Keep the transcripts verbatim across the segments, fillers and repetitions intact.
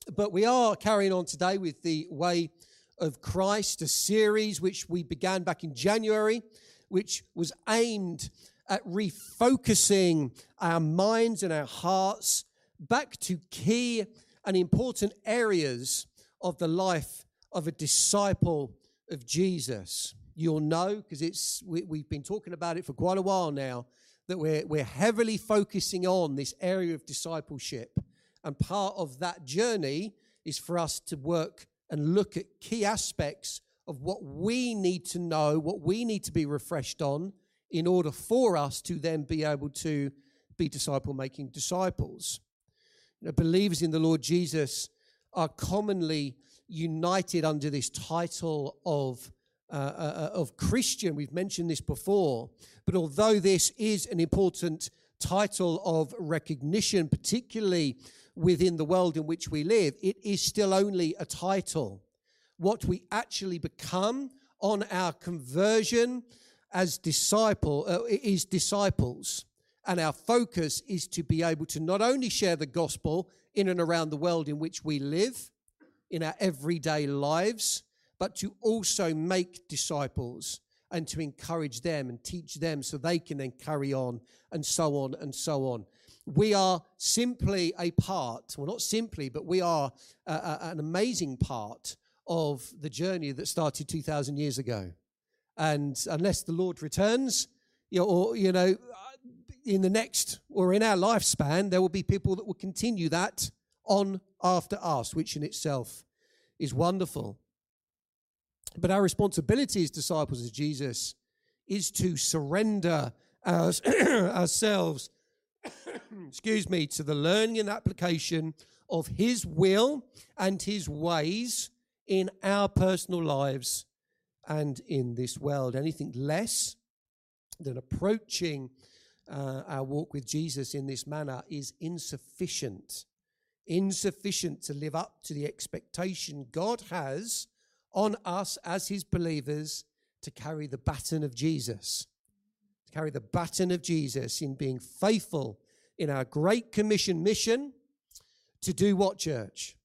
But we are carrying on today with the Way of Christ, a series which we began back in January, which was aimed at refocusing our minds and our hearts back to key and important areas of the life of a disciple of Jesus. You'll know, because it's we, we've been talking about it for quite a while now, that we're we're heavily focusing on this area of discipleship. And part of that journey is for us to work and look at key aspects of what we need to know, what we need to be refreshed on in order for us to then be able to be disciple-making disciples. You know, believers in the Lord Jesus are commonly united under this title of uh, uh, of Christian. We've mentioned this before, but although this is an important title of recognition, particularly within the world in which we live, it is still only a title. What we actually become on our conversion as disciple uh, is disciples, and our focus is to be able to not only share the gospel in and around the world in which we live, in our everyday lives, but to also make disciples and to encourage them and teach them so they can then carry on, and so on and so on. We are simply a part, well, not simply, but we are a, a, an amazing part of the journey that started two thousand years ago. And unless the Lord returns, you know, or, you know, in the next or in our lifespan, there will be people that will continue that on after us, which in itself is wonderful. But our responsibility as disciples of Jesus is to surrender our, ourselves, excuse me, to the learning and application of His will and His ways in our personal lives and in this world. Anything less than approaching uh, our walk with Jesus in this manner is insufficient. Insufficient to live up to the expectation God has on us as His believers to carry the baton of Jesus. To carry the baton of Jesus in being faithful in our Great Commission mission to do what, church?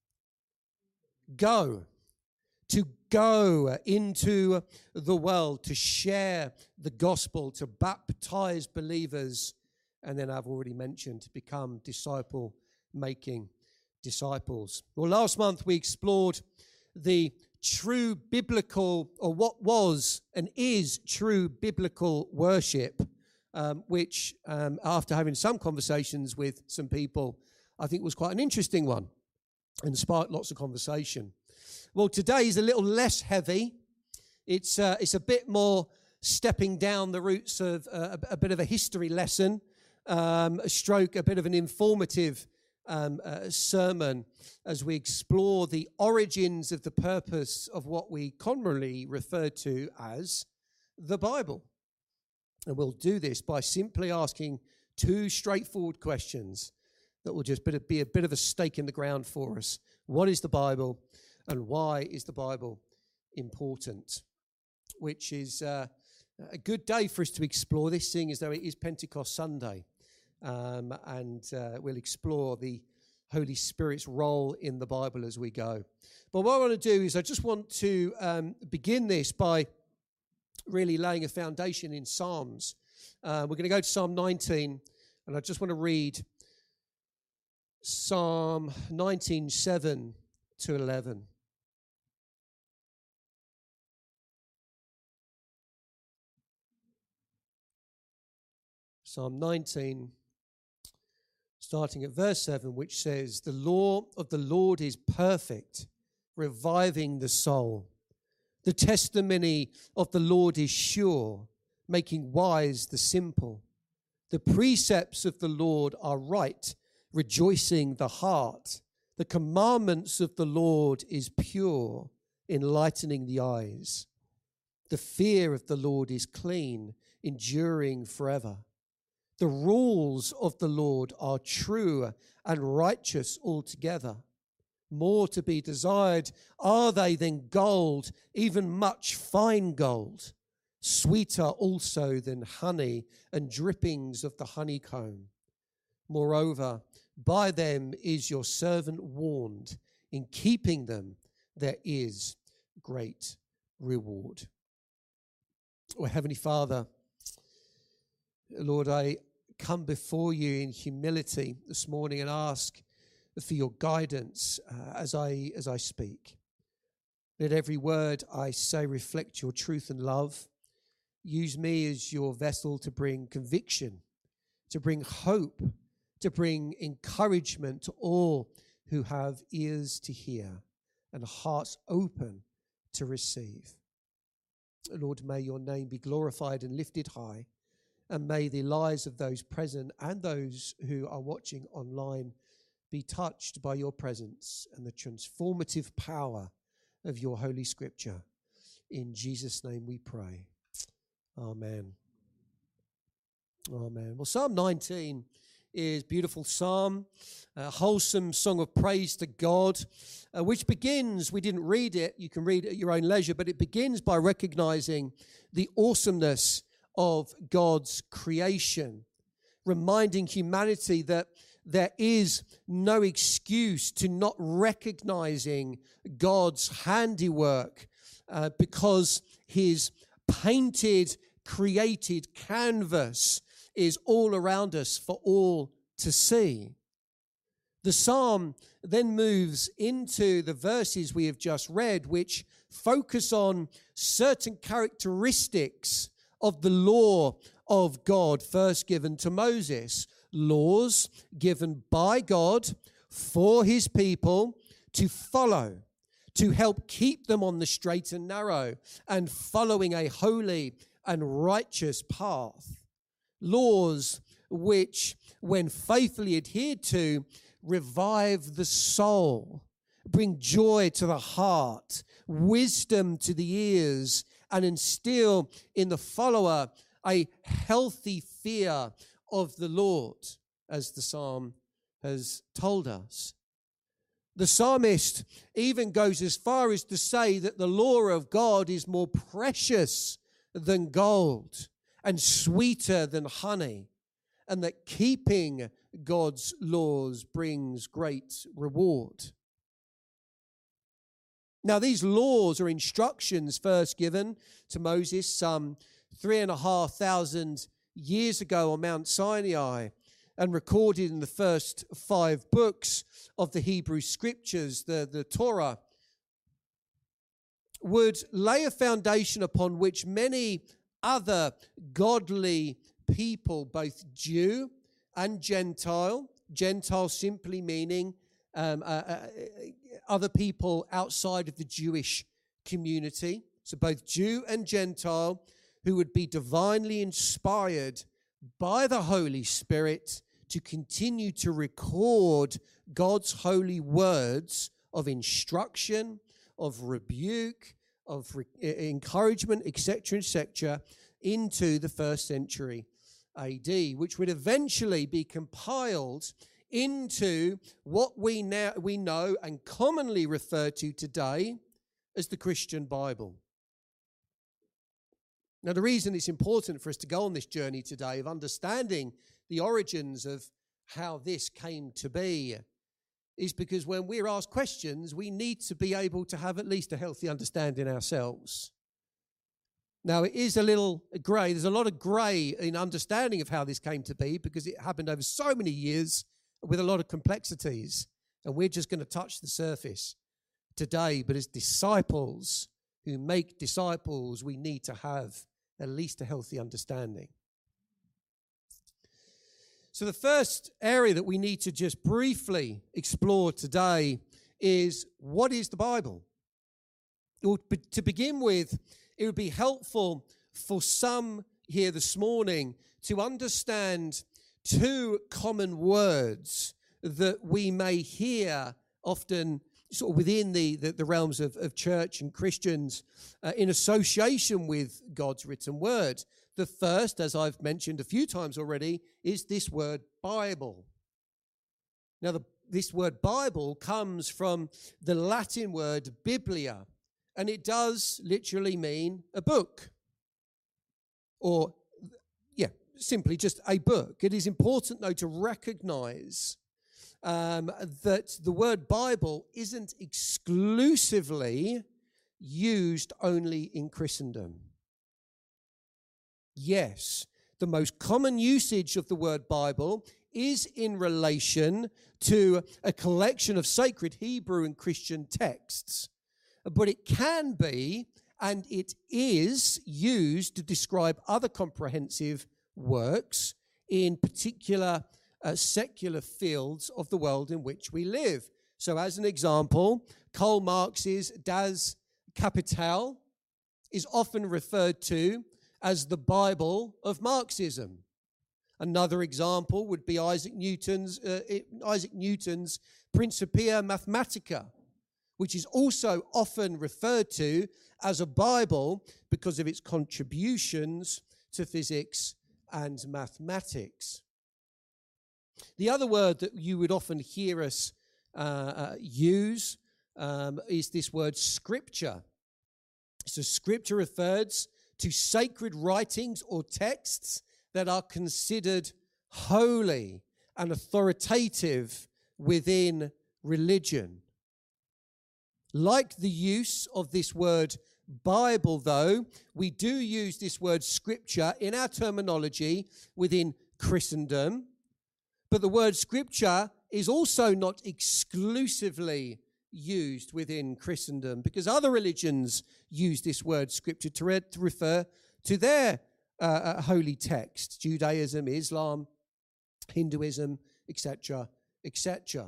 Go. To go into the world, to share the gospel, to baptize believers, and then I've already mentioned, to become disciple-making disciples. Well, last month we explored the true biblical, or what was and is true biblical worship, um, which um, after having some conversations with some people, I think was quite an interesting one and sparked lots of conversation. Well, today is a little less heavy. It's uh, it's a bit more stepping down the roots of uh, a, a bit of a history lesson, um, a stroke, a bit of an informative um, uh, sermon as we explore the origins of the purpose of what we commonly refer to as the Bible. And we'll do this by simply asking two straightforward questions that will just be a bit of a stake in the ground for us. What is the Bible? And why is the Bible important? Which is uh, a good day for us to explore this, seeing as though it is Pentecost Sunday. Um, and uh, we'll explore the Holy Spirit's role in the Bible as we go. But what I want to do is I just want to um, begin this by really laying a foundation in Psalms. Uh, we're going to go to Psalm nineteen, and I just want to read Psalm nineteen, seven to eleven. Psalm nineteen, starting at verse seven, which says, "The law of the Lord is perfect, reviving the soul. The testimony of the Lord is sure, making wise the simple. The precepts of the Lord are right, rejoicing the heart. The commandments of the Lord is pure, enlightening the eyes. The fear of the Lord is clean, enduring forever. The rules of the Lord are true and righteous altogether. More to be desired are they than gold, even much fine gold. Sweeter also than honey and drippings of the honeycomb. Moreover, by them is your servant warned. in keeping them, there is great reward. Oh, Heavenly Father, Lord, I come before you in humility this morning and ask for your guidance uh, as I as I speak. Let every word I say reflect your truth and love. Use me as your vessel to bring conviction, to bring hope, to bring encouragement to all who have ears to hear and hearts open to receive. Lord, may your name be glorified and lifted high, and may the lives of those present and those who are watching online be touched by your presence and the transformative power of your Holy Scripture. In Jesus' name we pray. Amen. Amen. Well, Psalm nineteen is a beautiful psalm, a wholesome song of praise to God, uh, which begins, we didn't read it, you can read it at your own leisure, but it begins by recognizing the awesomeness of God's creation, reminding humanity that there is no excuse to not recognizing God's handiwork uh, because his painted, created canvas is all around us for all to see. The psalm then moves into the verses we have just read, which focus on certain characteristics of the law of God first given to Moses. Laws given by God for his people to follow, to help keep them on the straight and narrow and following a holy and righteous path. Laws which, when faithfully adhered to, revive the soul, bring joy to the heart, wisdom to the ears, and instill in the follower a healthy fear of the Lord, as the psalm has told us. The psalmist even goes as far as to say that the law of God is more precious than gold and sweeter than honey, and that keeping God's laws brings great reward. Now, these laws or instructions first given to Moses some three and a half thousand years ago on Mount Sinai and recorded in the first five books of the Hebrew Scriptures, the, the Torah, would lay a foundation upon which many other godly people, both Jew and Gentile, Gentile simply meaning um, uh, uh, other people outside of the Jewish community, so both Jew and Gentile, who would be divinely inspired by the Holy Spirit to continue to record God's holy words of instruction, of rebuke, of re- encouragement, et cetera, et cetera, into the first century A D, which would eventually be compiled into what we now we know and commonly refer to today as the Christian Bible. Now, the reason it's important for us to go on this journey today of understanding the origins of how this came to be is because when we're asked questions, we need to be able to have at least a healthy understanding ourselves. Now, it is a little grey. There's a lot of grey in understanding of how this came to be because it happened over so many years with a lot of complexities. And we're just going to touch the surface today. But as disciples who make disciples, we need to have at least a healthy understanding. So the first area that we need to just briefly explore today is, what is the Bible? Well, to begin with, it would be helpful for some here this morning to understand two common words that we may hear often sort of within the, the, the realms of, of church and Christians uh, in association with God's written word. The first, as I've mentioned a few times already, is this word Bible. Now, the, this word Bible comes from the Latin word biblia, and it does literally mean a book. Or, yeah, simply just a book. It is important, though, to recognize um, that the word Bible isn't exclusively used only in Christendom. Yes, the most common usage of the word Bible is in relation to a collection of sacred Hebrew and Christian texts. But it can be, and it is, used to describe other comprehensive works in particular uh, secular fields of the world in which we live. So as an example, Karl Marx's Das Kapital is often referred to as the Bible of Marxism. Another example would be Isaac Newton's uh, Isaac Newton's Principia Mathematica, which is also often referred to as a Bible because of its contributions to physics and mathematics. The other word that you would often hear us uh, uh, use um, is this word scripture. So scripture refers to sacred writings or texts that are considered holy and authoritative within religion. Like the use of this word Bible, though, we do use this word scripture in our terminology within Christendom, but the word scripture is also not exclusively used within Christendom because other religions use this word scripture to, re- to refer to their uh, uh, holy text, Judaism, Islam, Hinduism, et cetera, et cetera.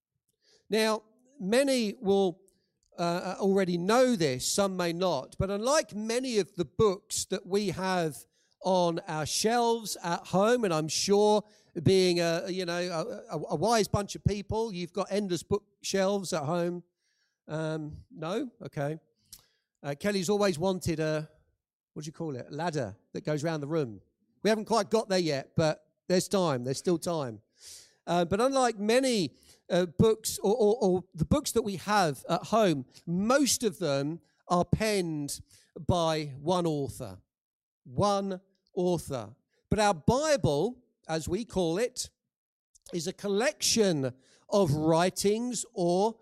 Now, many will uh, already know this, some may not, but unlike many of the books that we have on our shelves at home, and I'm sure being a you know a, a wise bunch of people, you've got endless bookshelves at home. Um, no, okay. Uh, Kelly's always wanted a what do you call it? A ladder that goes around the room. We haven't quite got there yet, but there's time. There's still time. Uh, but unlike many uh, books or, or, or the books that we have at home, most of them are penned by one author. One author. But our Bible, as we call it, is a collection of writings or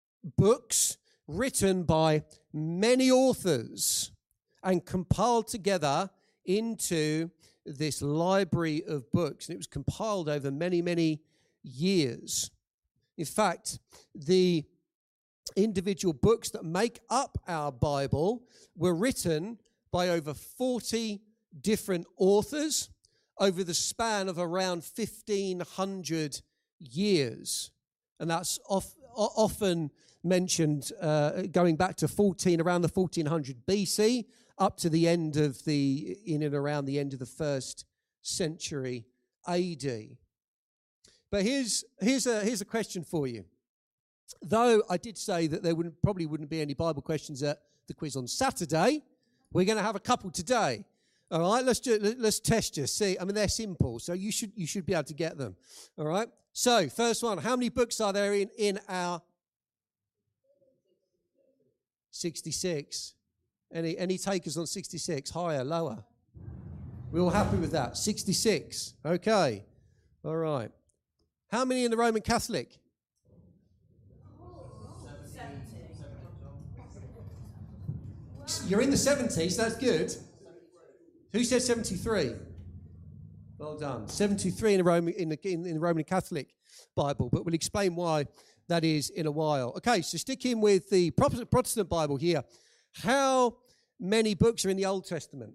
books written by many authors and compiled together into this library of books. And it was compiled over many, many years. In fact, the individual books that make up our Bible were written by over forty different authors over the span of around fifteen hundred years. And that's of, often mentioned uh, going back to fourteen around the fourteen hundred B C up to the end of the, in and around the end of the first century A D. But here's, here's, a, here's a question for you. Though I did say that there wouldn't, probably wouldn't be any Bible questions at the quiz on Saturday, we're going to have a couple today. All right, let's just, let's test you. See, I mean, they're simple, so you should you should be able to get them. All right. So, first one: how many books are there in in our sixty-six? Any any takers on sixty-six? Higher, lower? We're all happy with that. sixty-six. Okay. All right. How many in the Roman Catholic? You're in the seventies. That's good. Who said seventy-three? Well done. seventy-three in the Roman in the, in the Roman Catholic Bible, but we'll explain why that is in a while. Okay, so sticking with the Protestant Bible here. How many books are in the Old Testament?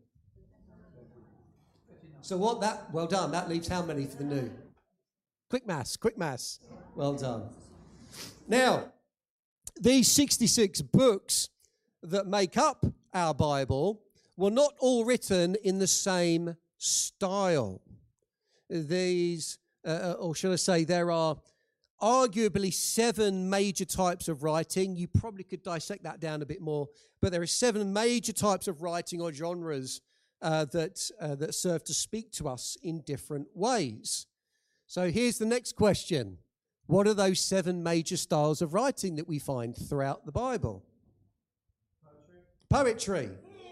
So what that? Well done. That leaves how many for the New? Quick maths. Quick maths. Well done. Now, these sixty-six books that make up our Bible were not all written in the same style. These, uh, or shall I say, there are arguably seven major types of writing. You probably could dissect that down a bit more, but there are seven major types of writing or genres uh, that uh, that serve to speak to us in different ways. So here's the next question. What are those seven major styles of writing that we find throughout the Bible? Poetry. Poetry.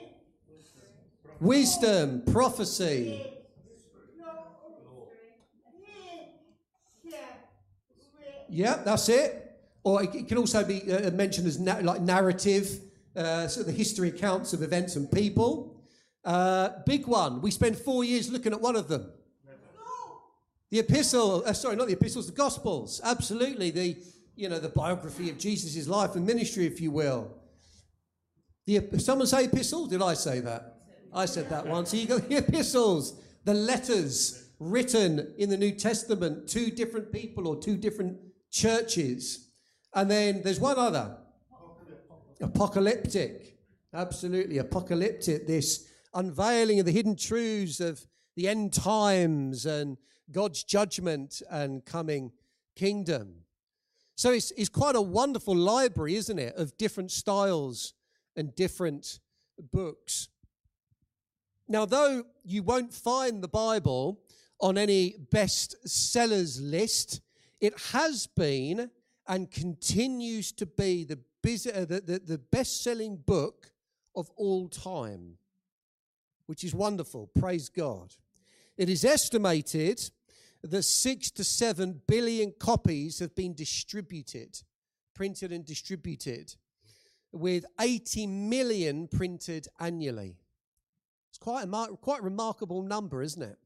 Wisdom, prophecy. Yeah, that's it. Or it can also be uh, mentioned as na- like narrative, uh, sort of the history accounts of events and people. Uh, big one. We spent four years looking at one of them. The epistle, uh, sorry, not the epistles, the Gospels. Absolutely, the you know the biography of Jesus' life and ministry, if you will. The someone say epistle? Did I say that? I said that once. So you got the epistles, the letters written in the New Testament to different people or to different churches, and then there's one other, apocalyptic. Absolutely, apocalyptic. This unveiling of the hidden truths of the end times and God's judgment and coming kingdom. So it's, it's quite a wonderful library, isn't it, of different styles and different books. Now, though you won't find the Bible on any bestsellers list, it has been and continues to be the, busy, uh, the, the, the best-selling book of all time, which is wonderful. Praise God. It is estimated that six to seven billion copies have been distributed, printed and distributed, with eighty million printed annually. It's quite a quite a remarkable number, isn't it?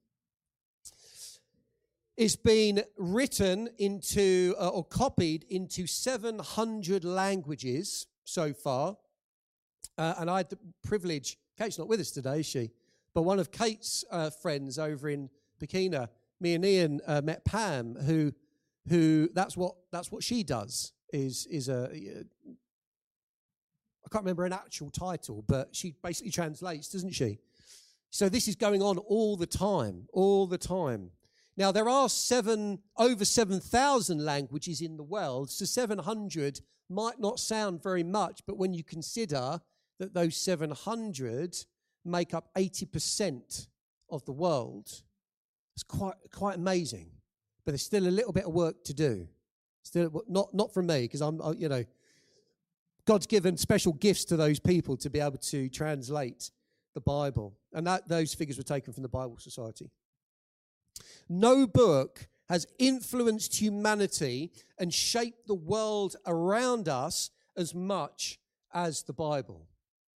It's been written into uh, or copied into seven hundred languages so far, uh, and I had the privilege. Kate's not with us today, is she? But one of Kate's uh, friends over in Burkina, me and Ian uh, met Pam, who, who that's what that's what she does. Is is a, a I can't remember an actual title, but she basically translates, doesn't she? So this is going on all the time, all the time. Now there are seven over seven thousand languages in the world, so seven hundred might not sound very much, but when you consider that those seven hundred make up eighty percent of the world, it's quite quite amazing, but there's still a little bit of work to do. Still, not not from me, because I'm, you know, God's given special gifts to those people to be able to translate the Bible, and that those figures were taken from the Bible Society. No book has influenced humanity and shaped the world around us as much as the Bible.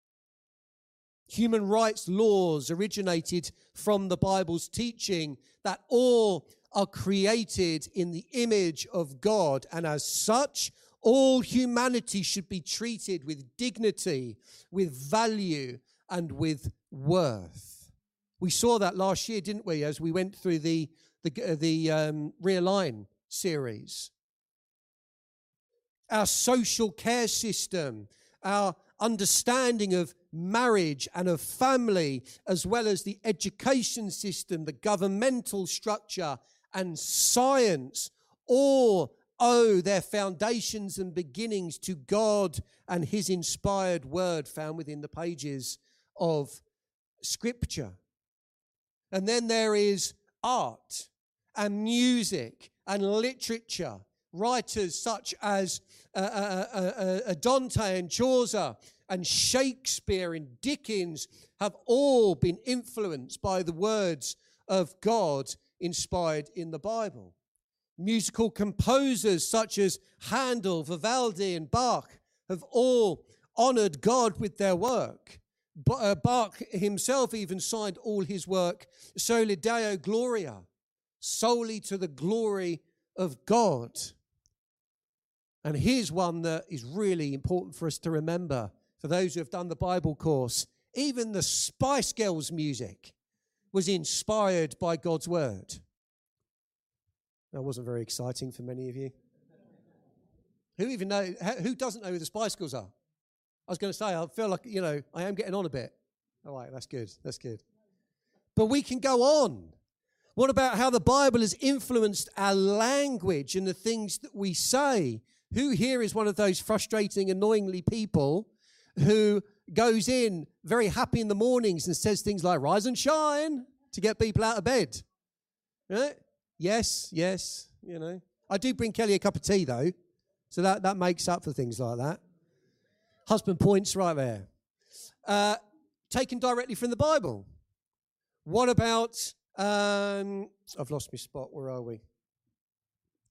Human rights laws originated from the Bible's teaching that all are created in the image of God, and as such, all humanity should be treated with dignity, with value, and with worth. We saw that last year, didn't we, as we went through the the, uh, the um, Realign series. Our social care system, our understanding of marriage and of family, as well as the education system, the governmental structure, and science, all owe their foundations and beginnings to God and his inspired word found within the pages of Scripture. And then there is art and music and literature. Writers such as uh, uh, uh, uh, Dante and Chaucer and Shakespeare and Dickens have all been influenced by the words of God inspired in the Bible. Musical composers such as Handel, Vivaldi, and Bach have all honored God with their work. Bach himself even signed all his work Soli Deo Gloria, solely to the glory of God. And here's one that is really important for us to remember, for those who have done the Bible course. Even the Spice Girls music was inspired by God's word. That wasn't very exciting for many of you. Who even know, who doesn't know who the Spice Girls are? I was going to say, I feel like, you know, I am getting on a bit. All right, that's good, that's good. But we can go on. What about how the Bible has influenced our language and the things that we say? Who here is one of those frustrating, annoyingly people who goes in very happy in the mornings and says things like, rise and shine, to get people out of bed? Right? Yes, yes, you know. I do bring Kelly a cup of tea, though, so that, that makes up for things like that. Husband points right there. Uh, taken directly from the Bible. What about, um, I've lost my spot, where are we?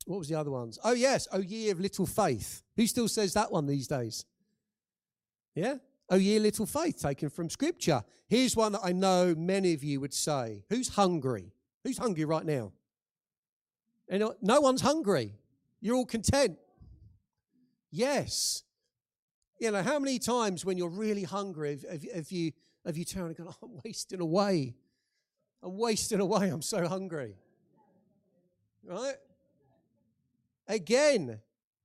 what was the other ones? Oh, yes. Oh, ye of little faith. Who still says that one these days? Yeah? Oh, ye little faith, taken from Scripture. Here's one that I know many of you would say. Who's hungry? Who's hungry right now? You know, no one's hungry. You're all content. Yes. You know, how many times when you're really hungry have, have, have you have you turned and gone, oh, I'm wasting away. I'm wasting away. I'm so hungry. Right? Again,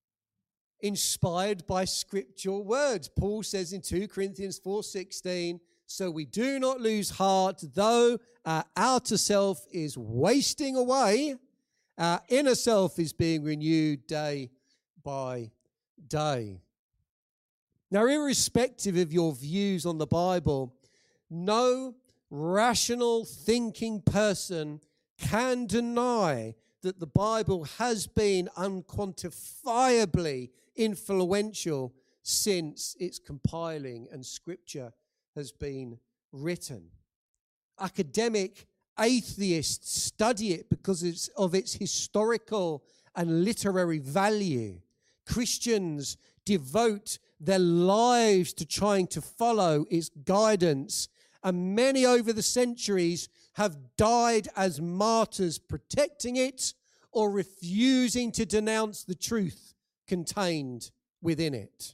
inspired by scriptural words. Paul says in Second Corinthians four sixteen, so we do not lose heart, though our outer self is wasting away, our inner self is being renewed day by day. Now, irrespective of your views on the Bible, no rational thinking person can deny that the Bible has been unquantifiably influential since its compiling and Scripture has been written. Academic atheists study it because it's of its historical and literary value. Christians devote their lives to trying to follow its guidance, and many over the centuries have died as martyrs protecting it or refusing to denounce the truth contained within it.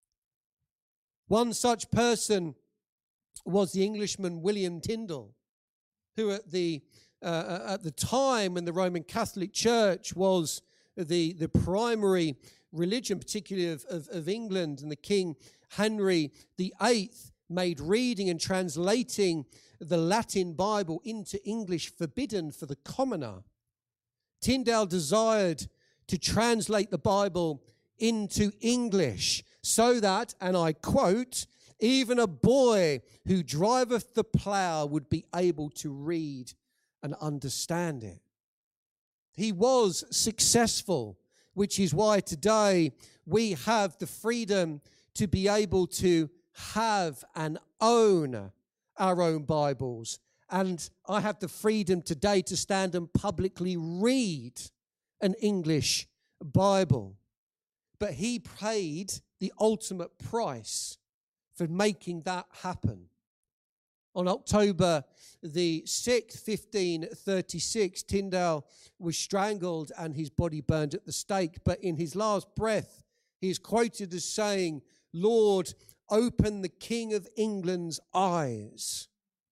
One such person was the Englishman William Tyndale, who at the uh, at the time when the Roman Catholic Church was the, the primary religion, particularly of, of, of England, and the King Henry the Eighth made reading and translating the Latin Bible into English forbidden for the commoner. Tyndale desired to translate the Bible into English so that, and I quote, even a boy who driveth the plough would be able to read and understand it. He was successful, which is why today we have the freedom to be able to have and own our own Bibles. And I have the freedom today to stand and publicly read an English Bible. But he paid the ultimate price for making that happen. On October the sixth, fifteen thirty-six, Tyndale was strangled and his body burned at the stake. But in his last breath, he is quoted as saying, Lord, open the King of England's eyes.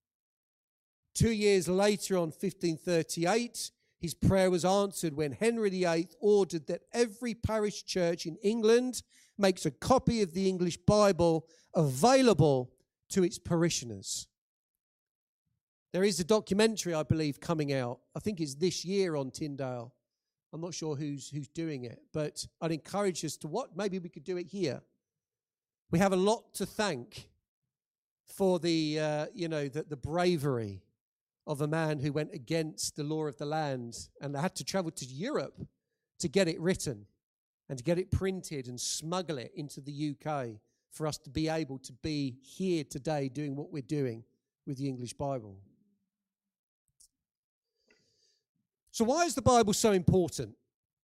Two years later, on fifteen thirty-eight, his prayer was answered when Henry the Eighth ordered that every parish church in England makes a copy of the English Bible available to its parishioners. There is a documentary, I believe, coming out. I think it's this year on Tyndale. I'm not sure who's who's doing it, but I'd encourage us to what maybe we could do it here. We have a lot to thank for the uh, you know the, the bravery of a man who went against the law of the land and had to travel to Europe to get it written and to get it printed and smuggle it into the U K for us to be able to be here today doing what we're doing with the English Bible. So why is the Bible so important?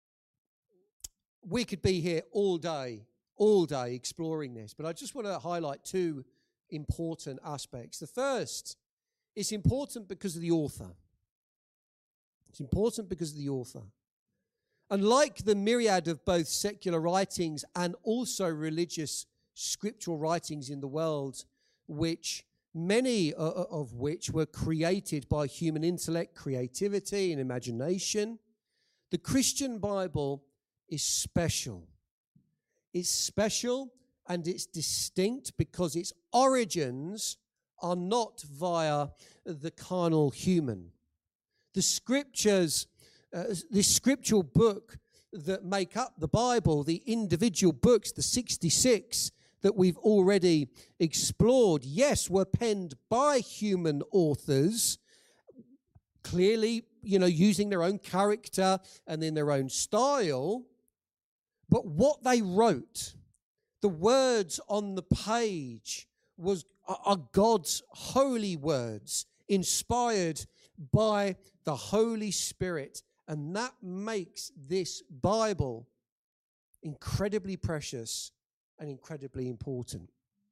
We could be here all day, all day exploring this, but I just want to highlight two important aspects. The first, it's important because of the author. It's important because of the author. Unlike the myriad of both secular writings and also religious scriptural writings in the world, which many of which were created by human intellect, creativity, and imagination, the Christian Bible is special. It's special and it's distinct because its origins are not via the carnal human. The scriptures, uh, this scriptural book that make up the Bible, the individual books, the sixty-six that we've already explored, yes, were penned by human authors, clearly, you know, using their own character and in their own style. But what they wrote, the words on the page, was are God's holy words, inspired by the Holy Spirit And that makes this Bible incredibly precious and incredibly important.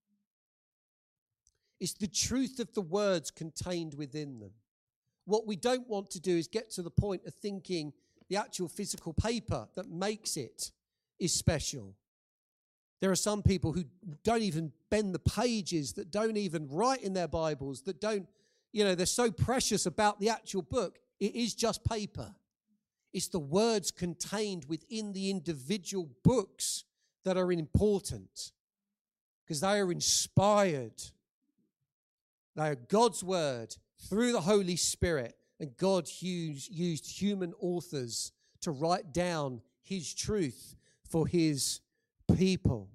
It's the truth of the words contained within them. What we don't want to do is get to the point of thinking the actual physical paper that makes it is special. There are some people who don't even bend the pages, that don't even write in their Bibles, that don't, you know, they're so precious about the actual book. It is just paper. It's the words contained within the individual books that are important, because they are inspired. They are God's word through the Holy Spirit, and God used, used human authors to write down his truth for his people.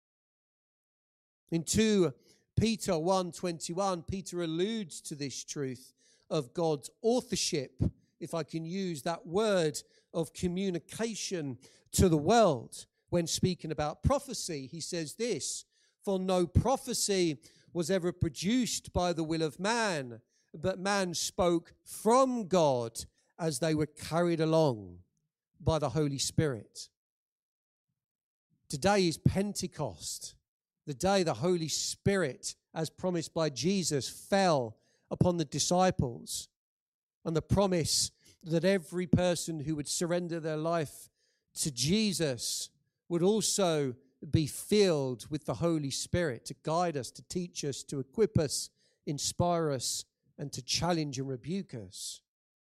In Second Peter one twenty-one, Peter alludes to this truth of God's authorship, if I can use that word of communication to the world. When speaking about prophecy, he says this: for no prophecy was ever produced by the will of man, but man spoke from God as they were carried along by the Holy Spirit. Today is Pentecost, the day the Holy Spirit, as promised by Jesus, fell upon the disciples, and the promise that every person who would surrender their life to Jesus would also be filled with the Holy Spirit to guide us, to teach us, to equip us, inspire us, and to challenge and rebuke us.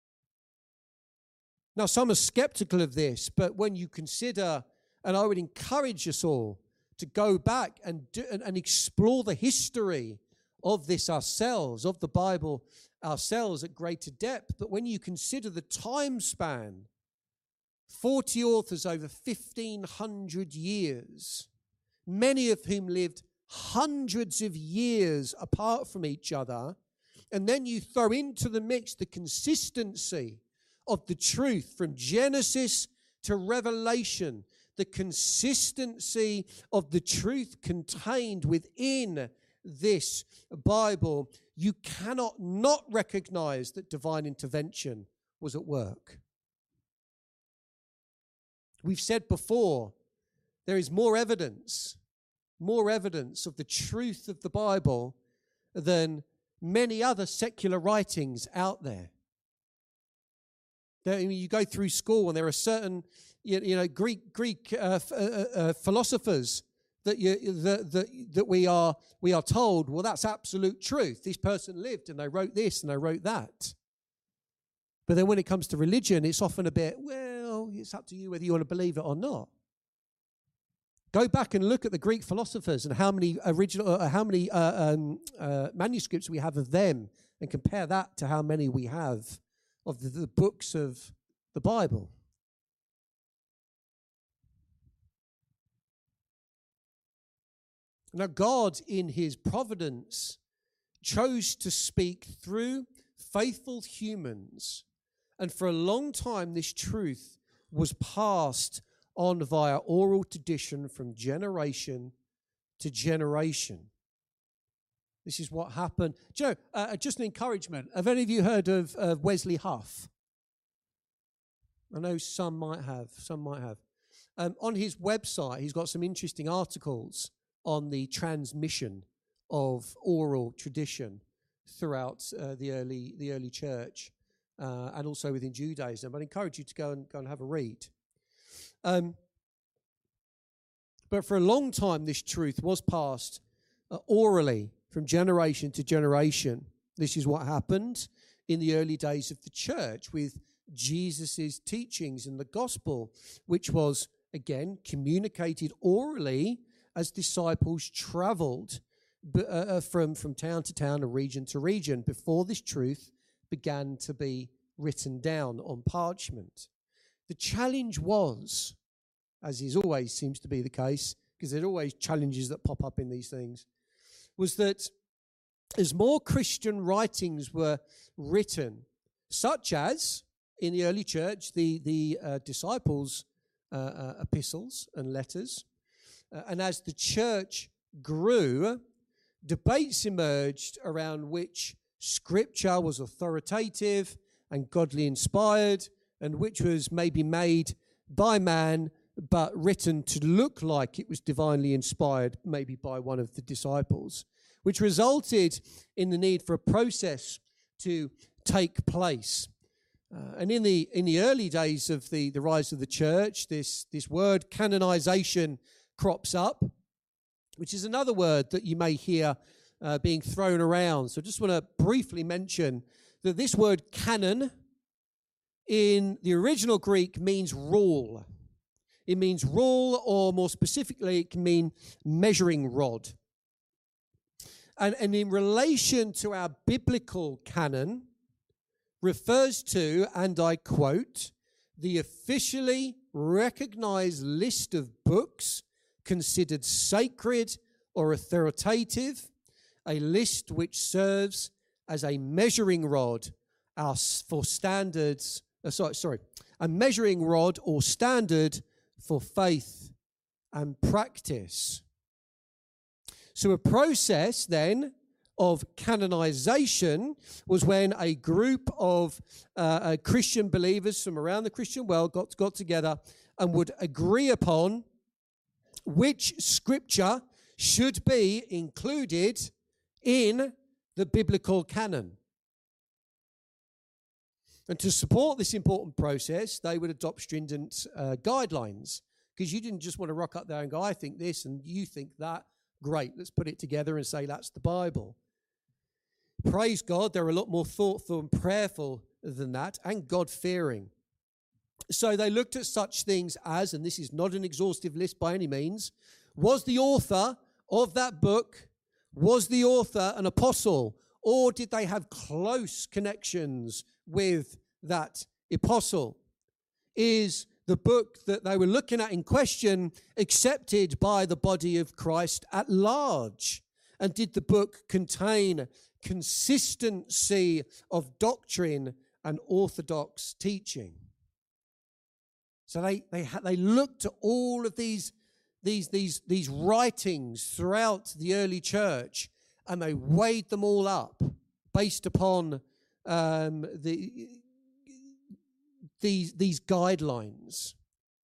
Now, some are skeptical of this, but when you consider, and I would encourage us all to go back and, do, and, and explore the history of this ourselves, of the Bible ourselves at greater depth, but when you consider the time span, forty authors over fifteen hundred years, many of whom lived hundreds of years apart from each other, and then you throw into the mix the consistency of the truth from Genesis to Revelation, the consistency of the truth contained within this Bible, you cannot not recognize that divine intervention was at work. We've said before, there is more evidence, more evidence of the truth of the Bible than many other secular writings out there. There, I mean, you go through school and there are certain, you, you know, Greek Greek uh, uh, uh, philosophers that you that, that that we are we are told, well, that's absolute truth. This person lived and they wrote this and they wrote that. But then when it comes to religion, it's often a bit, well, it's up to you whether you want to believe it or not. Go back and look at the Greek philosophers and how many original, uh, how many uh, um, uh, manuscripts we have of them, and compare that to how many we have of the, the books of the Bible. Now, God, in his providence, chose to speak through faithful humans, and for a long time this truth was passed on via oral tradition from generation to generation. This is what happened. Joe, uh, just an encouragement. Have any of you heard of uh, Wesley Huff? I know some might have. Some might have. Um, on his website, he's got some interesting articles on the transmission of oral tradition throughout uh, the early the early church uh, and also within Judaism. I'd encourage you to go and go and have a read. Um, but for a long time, this truth was passed uh, orally from generation to generation. This is what happened in the early days of the church with Jesus' teachings in the gospel, which was, again, communicated orally as disciples traveled uh, from, from town to town and region to region before this truth began to be written down on parchment. The challenge was, as is always seems to be the case, because there are always challenges that pop up in these things, was that as more Christian writings were written, such as in the early church, the, the uh, disciples' uh, uh, epistles and letters, uh, and as the church grew, debates emerged around which scripture was authoritative and godly inspired, and which was maybe made by man, but written to look like it was divinely inspired, maybe by one of the disciples, which resulted in the need for a process to take place. Uh, and in the in the early days of the, the rise of the church, this, this word canonization crops up, which is another word that you may hear uh, being thrown around. So I just want to briefly mention that this word canon in the original Greek means rule. It means rule, or more specifically, it can mean measuring rod. And, and in relation to our biblical canon, refers to, and I quote, the officially recognized list of books considered sacred or authoritative, a list which serves as a measuring rod our, for standards, uh, sorry, sorry, a measuring rod or standard for faith and practice. So a process then of canonization was when a group of uh, uh, Christian believers from around the Christian world got, got together and would agree upon which scripture should be included in the biblical canon. And to support this important process, they would adopt stringent uh, guidelines, because you didn't just want to rock up there and go, I think this and you think that. Great, let's put it together and say that's the Bible. Praise God, they're a lot more thoughtful and prayerful than that, and God-fearing. So they looked at such things as, and this is not an exhaustive list by any means, was the author of that book, was the author an apostle, or did they have close connections with that apostle? Is the book that they were looking at in question accepted by the body of Christ at large? And did the book contain consistency of doctrine and orthodox teaching? So they they ha- they looked at all of these these these these writings throughout the early church, and they weighed them all up based upon um, the these these guidelines.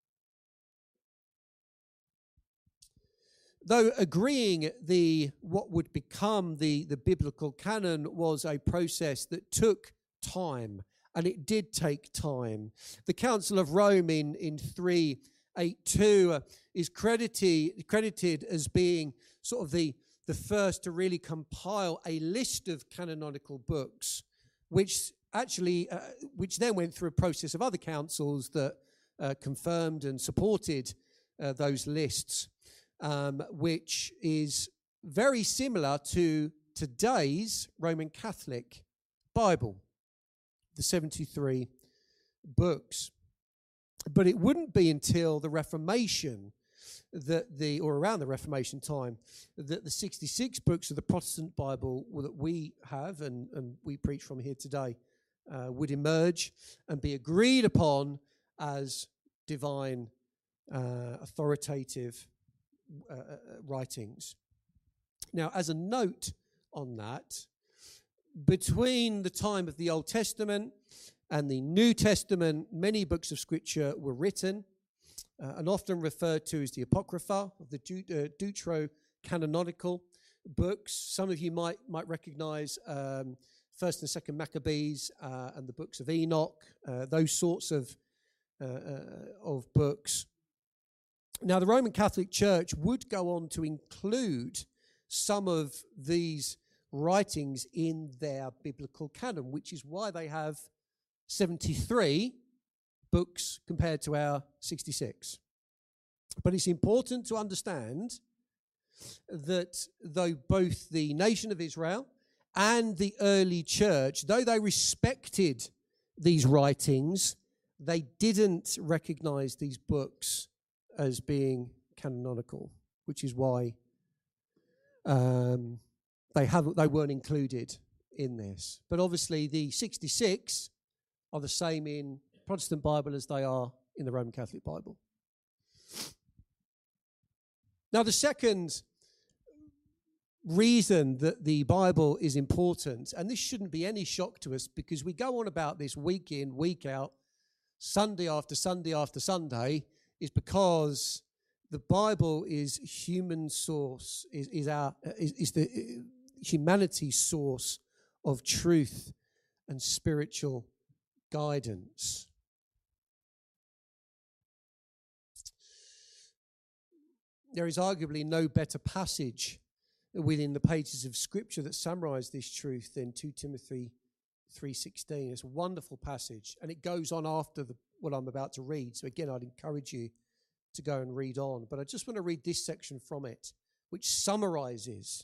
Though agreeing the what would become the, the biblical canon was a process that took time, and it did take time. The Council of Rome in, in three eighty-two uh, is credited credited as being sort of the, the first to really compile a list of canonical books, which actually uh, which then went through a process of other councils that uh, confirmed and supported uh, those lists. Um, which is very similar to today's Roman Catholic Bible, the seventy-three books. But it wouldn't be until the Reformation, that the or around the Reformation time, that the sixty-six books of the Protestant Bible that we have and, and we preach from here today uh, would emerge and be agreed upon as divine, uh, authoritative Uh, writings. Now, as a note on that, between the time of the Old Testament and the New Testament, many books of Scripture were written uh, and often referred to as the Apocrypha, of the Deut- uh, Deuterocanonical books. Some of you might might recognize um, First and Second Maccabees uh, and the books of Enoch, uh, those sorts of uh, uh, of books. Now, the Roman Catholic Church would go on to include some of these writings in their biblical canon, which is why they have seventy-three books compared to our sixty-six. But it's important to understand that though both the nation of Israel and the early church, though they respected these writings, they didn't recognize these books as being canonical, which is why um, they haven't they weren't included in this. But obviously the sixty-six are the same in Protestant Bible as they are in the Roman Catholic Bible. Now, the second reason that the Bible is important, and this shouldn't be any shock to us because we go on about this week in, week out, Sunday after Sunday after Sunday is because the Bible is human source, is, is our is, is the humanity's source of truth and spiritual guidance. There is arguably no better passage within the pages of Scripture that summarize this truth than Second Timothy three sixteen. It's a wonderful passage, and it goes on after the, what I'm about to read. So again, I'd encourage you to go and read on. But I just want to read this section from it, which summarizes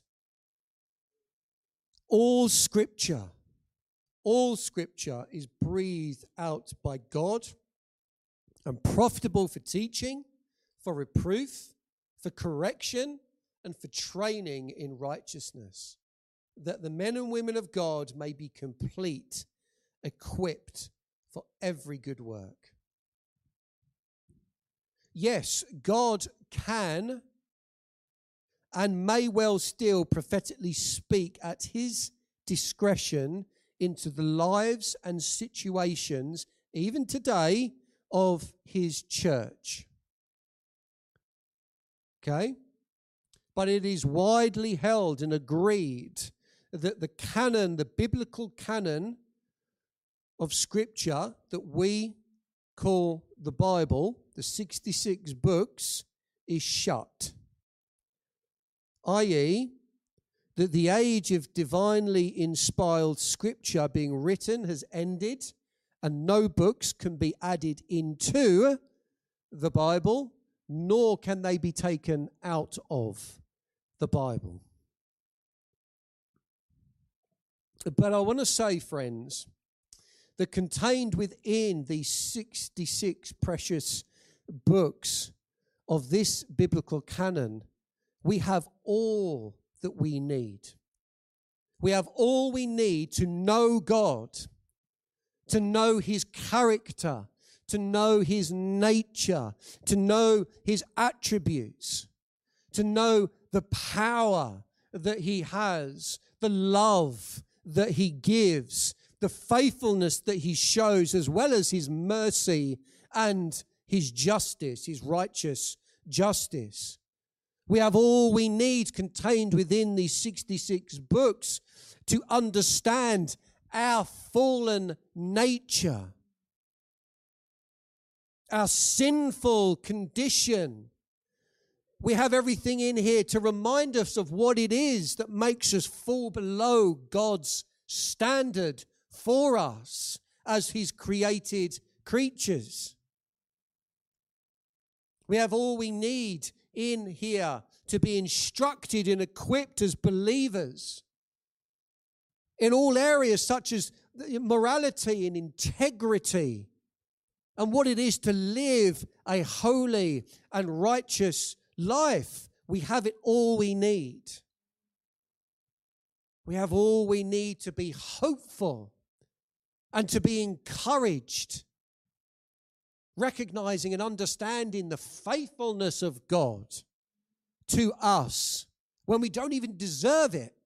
all Scripture. All Scripture is breathed out by God and profitable for teaching, for reproof, for correction, and for training in righteousness, that the men and women of God may be complete, equipped for every good work. Yes, God can and may well still prophetically speak at his discretion into the lives and situations, even today, of his church. Okay? But it is widely held and agreed that the canon, the biblical canon of Scripture that we call the Bible, the sixty-six books, is shut. that is, that the age of divinely inspired Scripture being written has ended and no books can be added into the Bible, nor can they be taken out of the Bible. But I want to say, friends, that contained within these sixty-six precious books of this biblical canon, we have all that we need. We have all we need to know God, to know his character, to know his nature, to know his attributes, to know the power that he has, the love that he gives, the faithfulness that he shows, as well as his mercy and his justice, his righteous justice. We have all we need contained within these sixty-six books to understand our fallen nature, our sinful condition. We have everything in here to remind us of what it is that makes us fall below God's standard for us as his created creatures. We have all we need in here to be instructed and equipped as believers in all areas such as morality and integrity and what it is to live a holy and righteous life. We have it all we need. We have all we need to be hopeful and to be encouraged, recognizing and understanding the faithfulness of God to us when we don't even deserve it.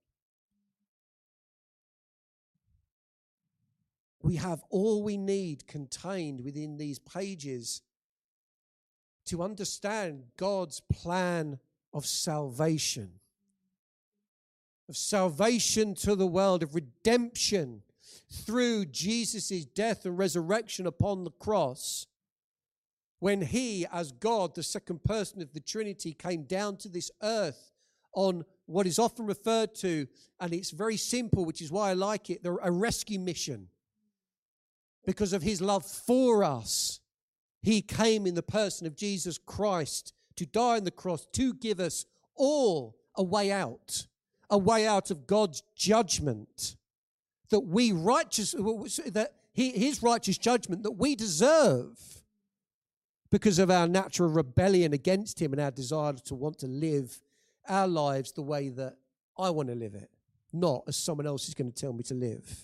We have all we need contained within these pages to understand God's plan of salvation, of salvation to the world, of redemption through Jesus' death and resurrection upon the cross, when he, as God, the second person of the Trinity, came down to this earth on what is often referred to, and it's very simple, which is why I like it, a rescue mission. Because of his love for us, he came in the person of Jesus Christ to die on the cross to give us all a way out, a way out of God's judgment, that we righteous, that he, his righteous judgment that we deserve because of our natural rebellion against him and our desire to want to live our lives the way that I want to live it, not as someone else is going to tell me to live.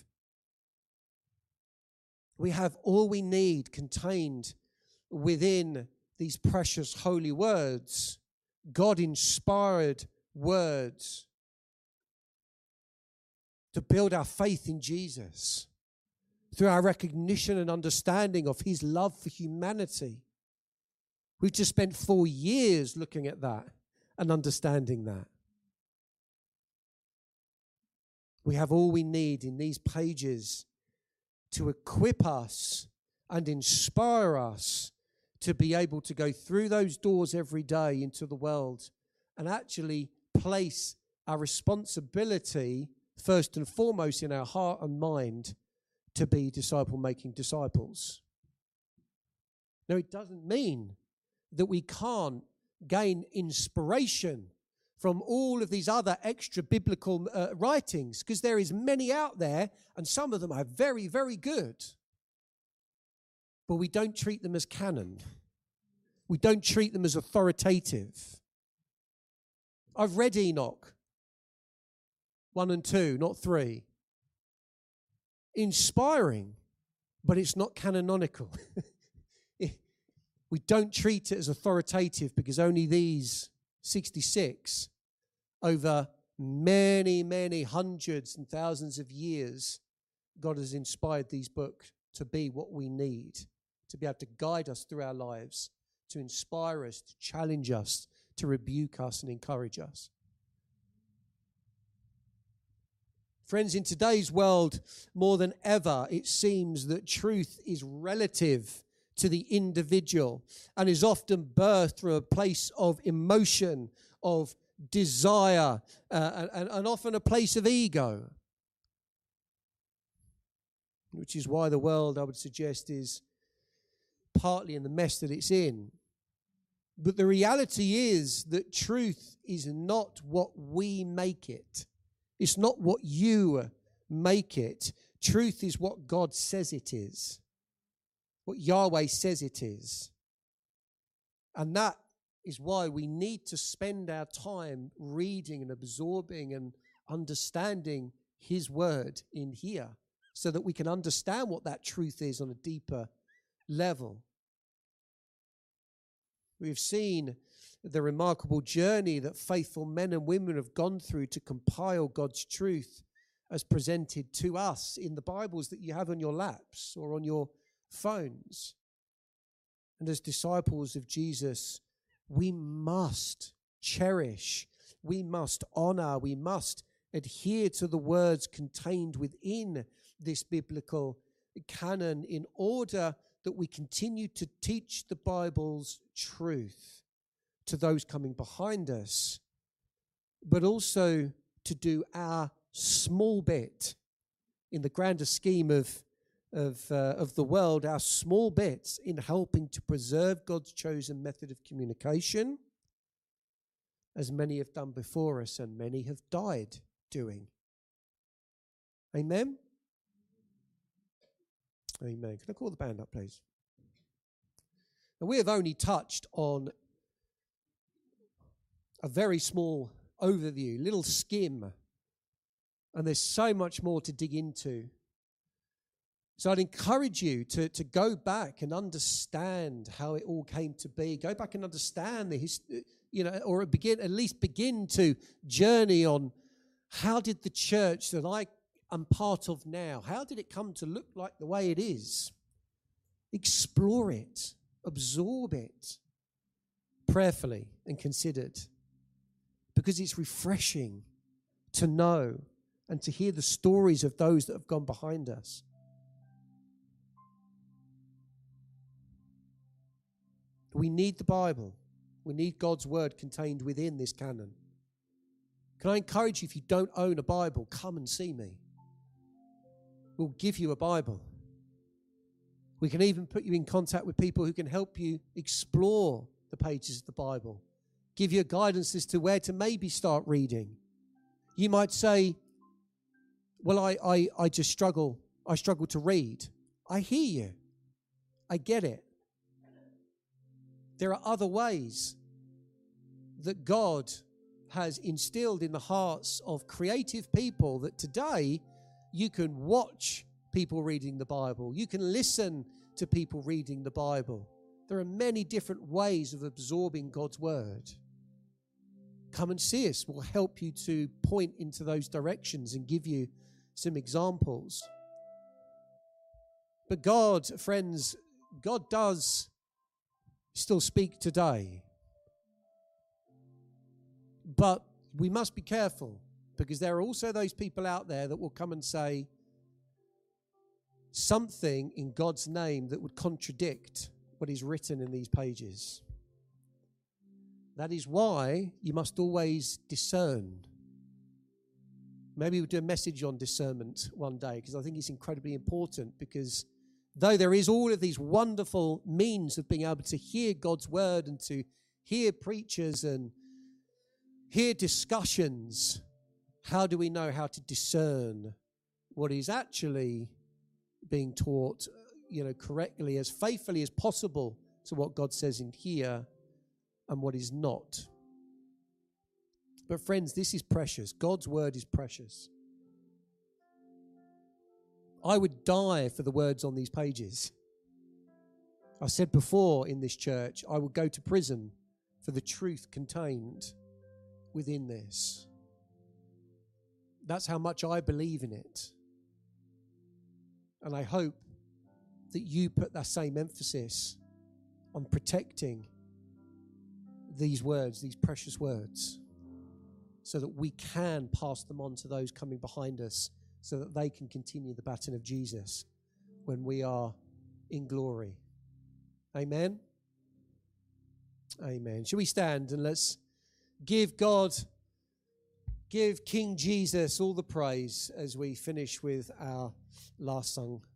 We have all we need contained within these precious holy words, God-inspired words, to build our faith in Jesus through our recognition and understanding of his love for humanity. We've just spent four years looking at that and understanding that. We have all we need in these pages to equip us and inspire us to be able to go through those doors every day into the world and actually place our responsibility first and foremost in our heart and mind to be disciple-making disciples. Now, it doesn't mean that we can't gain inspiration from all of these other extra biblical uh, writings, because there is many out there, and some of them are very, very good. But we don't treat them as canon. We don't treat them as authoritative. I've read Enoch, one and two, not three. Inspiring, but it's not canonical. We don't treat it as authoritative because only these sixty-six, over many, many hundreds and thousands of years, God has inspired these books to be what we need, to be able to guide us through our lives, to inspire us, to challenge us, to rebuke us and encourage us. Friends, in today's world, more than ever, it seems that truth is relative to the individual and is often birthed from a place of emotion, of desire, uh, and, and often a place of ego. Which is why the world, I would suggest, is partly in the mess that it's in. But the reality is that truth is not what we make it. It's not what you make it. Truth is what God says it is. What Yahweh says it is. And that is why we need to spend our time reading and absorbing and understanding his word in here so that we can understand what that truth is on a deeper level. We've seen the remarkable journey that faithful men and women have gone through to compile God's truth as presented to us in the Bibles that you have on your laps or on your phones. And as disciples of Jesus, we must cherish, we must honor, we must adhere to the words contained within this biblical canon in order that we continue to teach the Bible's truth to those coming behind us, but also to do our small bit in the grander scheme of of uh, of the world, our small bits in helping to preserve God's chosen method of communication, as many have done before us and many have died doing. Amen? Amen. Can I call the band up, please? And we have only touched on a very small overview, little skim, and there's so much more to dig into. So I'd encourage you to, to go back and understand how it all came to be. Go back and understand the history, you know, or begin at least begin to journey on how did the church that I am part of now, how did it come to look like the way it is? Explore it, absorb it prayerfully and considered, because it's refreshing to know and to hear the stories of those that have gone behind us. We need the Bible. We need God's word contained within this canon. Can I encourage you, if you don't own a Bible, come and see me. We'll give you a Bible. We can even put you in contact with people who can help you explore the pages of the Bible, give you guidance as to where to maybe start reading. You might say, well, I, I, I just struggle. I struggle to read. I hear you. I get it. There are other ways that God has instilled in the hearts of creative people that today you can watch people reading the Bible. You can listen to people reading the Bible. There are many different ways of absorbing God's word. Come and see us. We'll help you to point into those directions and give you some examples. But God, friends, God does still speak today. But we must be careful, because there are also those people out there that will come and say something in God's name that would contradict what is written in these pages. That is why you must always discern. Maybe we'll do a message on discernment one day, because I think it's incredibly important, because though there is all of these wonderful means of being able to hear God's word and to hear preachers and hear discussions, how do we know how to discern what is actually being taught, you know, correctly, as faithfully as possible to what God says in here, and what is not? But friends, this is precious. God's word is precious. I would die for the words on these pages. I said before in this church, I would go to prison for the truth contained within this. That's how much I believe in it. And I hope that you put that same emphasis on protecting these words, these precious words, so that we can pass them on to those coming behind us, so that they can continue the baton of Jesus when we are in glory. Amen? Amen. Shall we stand and let's give God, give King Jesus all the praise as we finish with our last song.